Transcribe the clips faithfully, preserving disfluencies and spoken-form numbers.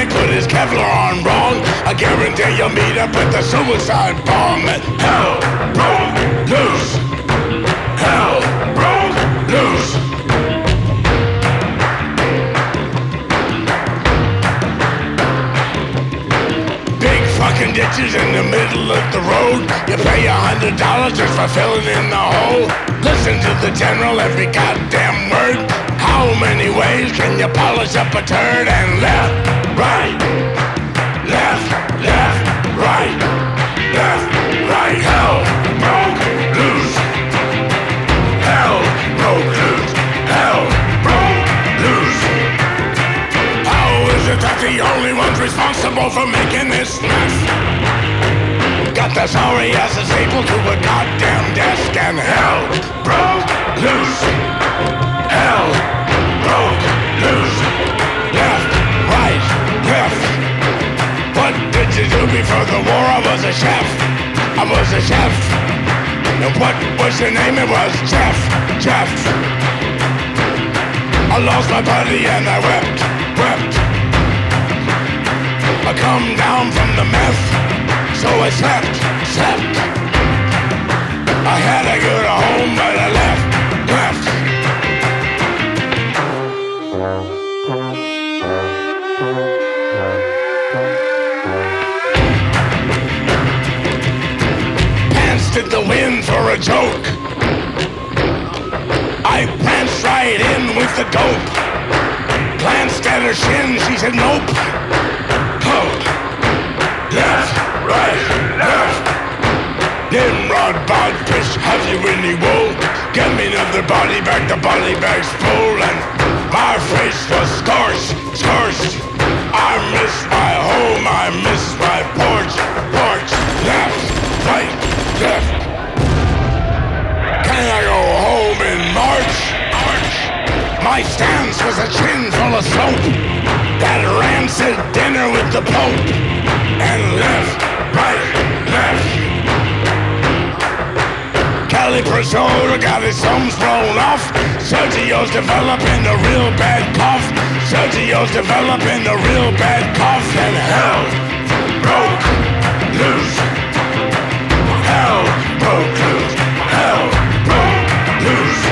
panic, put his Kevlar on wrong. I guarantee you'll meet up with the suicide bomb. Hell broke loose. Hell broke loose. Big fucking ditches in the middle of the road. You pay a hundred dollars just for filling in the hole. Listen to the general every goddamn word. How many ways can you polish up a turd? And left, right, left, left, right, left, right. Hell broke loose. Hell broke loose. Hell broke loose. How is it that the only ones responsible for making this mess got the sorry asses stapled to a goddamn desk? And hell broke loose. Hell broke loose. Left, right, left. What did you do before the war? I was a chef. I was a chef. And what was your name? It was Jeff. Jeff. I lost my buddy and I wept, wept. I come down from the meth, so I slept, slept. I had to go to home, but I left, left. Pants did the wind for a joke. I pranced right in with the dope. Glanced at her shin, she said nope. Oh. Left, right, left. Nimrod, Bodfish, have you any wool? Get me another body bag, the body bag's full. And my face was scorched, scorched. I miss my home, I miss my porch, porch. Left, right, left. Can I go home in March? March. My stance was a chin full of soap. That rancid dinner with the Pope. And left, right, left. Cali Priscilla got his thumbs blown off. Sergio's developing a real bad cough. Sergio's developing a real bad cough. And hell broke loose. Hell broke loose. Hell broke loose.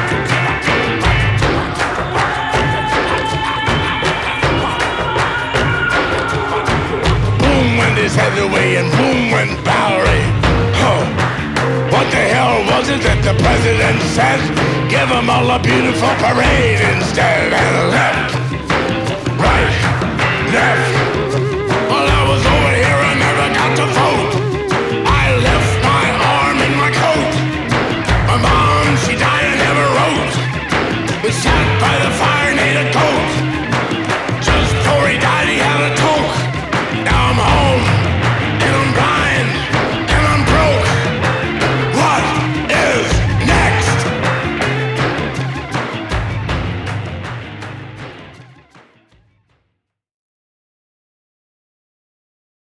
Boom went his head away and boom went Bowery. Oh. What the hell was it that the president said? Give them all a beautiful parade instead. And left, right, left.